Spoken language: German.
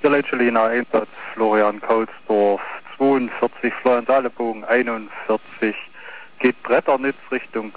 Gelänscheliner Einsatz Florian Kaulsdorf 42 Florian Salebogen 41 geht Bretternitz Richtung